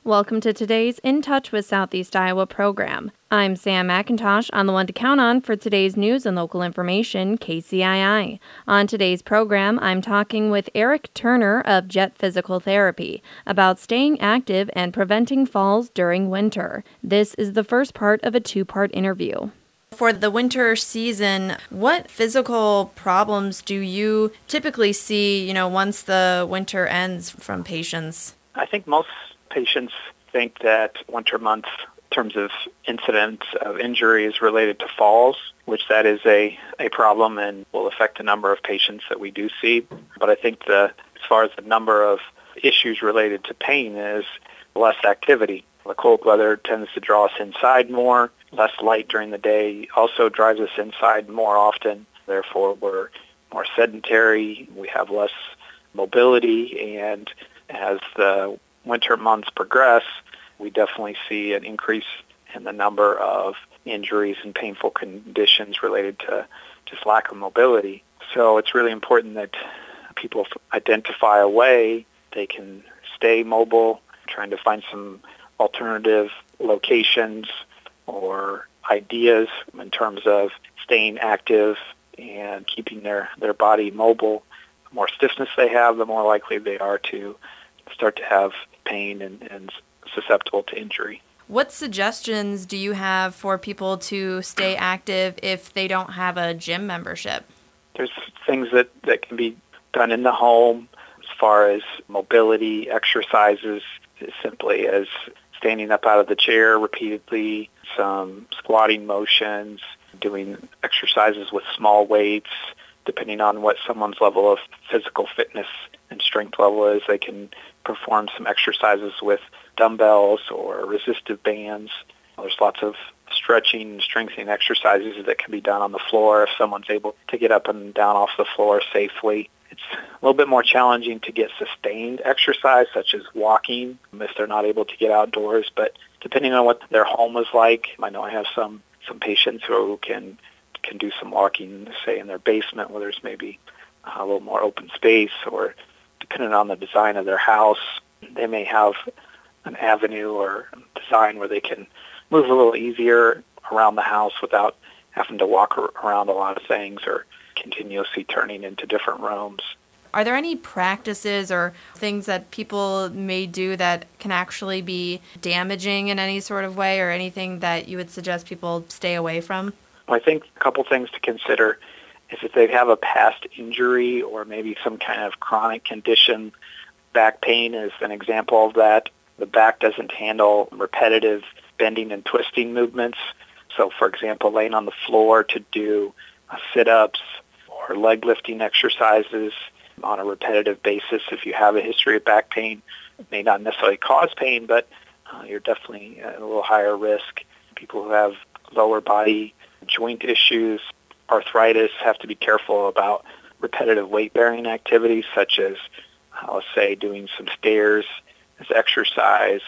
Welcome to today's In Touch with Southeast Iowa program. I'm Sam McIntosh on the one to count on for today's news and local information, KCII. On today's program, I'm talking with Eric Turner of Jet Physical Therapy about staying active and preventing falls during winter. This is the first part of a two-part interview. For the winter season, what physical problems do you typically see, once the winter ends from patients? I think most patients think that winter months, in terms of incidence of injury, is related to falls, which that is a problem and will affect the number of patients that we do see. But I think as far as the number of issues related to pain is less activity. The cold weather tends to draw us inside more. Less light during the day also drives us inside more often. Therefore, we're more sedentary. We have less mobility. And as the winter months progress, we definitely see an increase in the number of injuries and painful conditions related to just lack of mobility. So it's really important that people identify a way they can stay mobile, trying to find some alternative locations or ideas in terms of staying active and keeping their body mobile. The more stiffness they have, the more likely they are to start to have pain and susceptible to injury. What suggestions do you have for people to stay active if they don't have a gym membership? There's things that can be done in the home as far as mobility exercises, as simply as standing up out of the chair repeatedly, some squatting motions, doing exercises with small weights. Depending on what someone's level of physical fitness and strength level is, they can perform some exercises with dumbbells or resistive bands. There's lots of stretching and strengthening exercises that can be done on the floor if someone's able to get up and down off the floor safely. It's a little bit more challenging to get sustained exercise, such as walking, if they're not able to get outdoors. But depending on what their home is like, I know I have some patients who can do some walking, say, in their basement where there's maybe a little more open space, or depending on the design of their house, they may have an avenue or design where they can move a little easier around the house without having to walk around a lot of things or continuously turning into different rooms. Are there any practices or things that people may do that can actually be damaging in any sort of way, or anything that you would suggest people stay away from? I think a couple things to consider is if they have a past injury or maybe some kind of chronic condition. Back pain is an example of that. The back doesn't handle repetitive bending and twisting movements. So, for example, laying on the floor to do sit-ups or leg lifting exercises on a repetitive basis, if you have a history of back pain, it may not necessarily cause pain, but you're definitely at a little higher risk. People who have lower body joint issues, arthritis, have to be careful about repetitive weight-bearing activities, such as, let's say, doing some stairs as exercise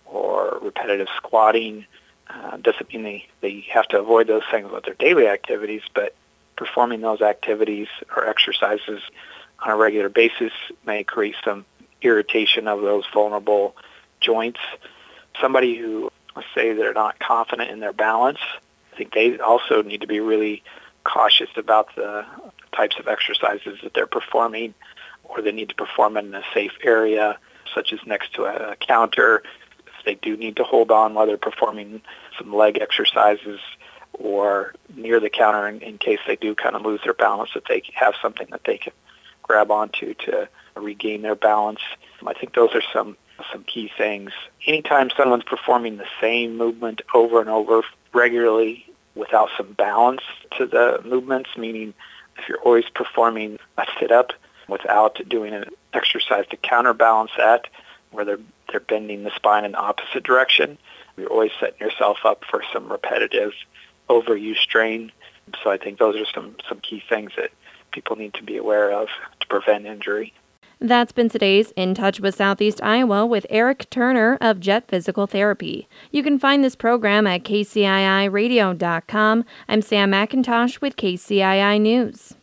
or repetitive squatting. Doesn't mean they have to avoid those things with their daily activities, but performing those activities or exercises on a regular basis may create some irritation of those vulnerable joints. Somebody who, let's say, they're not confident in their balance, I think they also need to be really cautious about the types of exercises that they're performing, or they need to perform in a safe area, such as next to a counter. If they do need to hold on while they're performing some leg exercises, or near the counter in case they do kind of lose their balance, that they have something that they can grab onto to regain their balance. I think those are some key things. Anytime someone's performing the same movement over and over regularly without some balance to the movements, meaning if you're always performing a sit-up without doing an exercise to counterbalance that, where they're bending the spine in the opposite direction, you're always setting yourself up for some repetitive overuse strain. So I think those are some key things that people need to be aware of to prevent injury. That's been today's In Touch with Southeast Iowa with Eric Turner of Jet Physical Therapy. You can find this program at kciiradio.com. I'm Sam McIntosh with KCII News.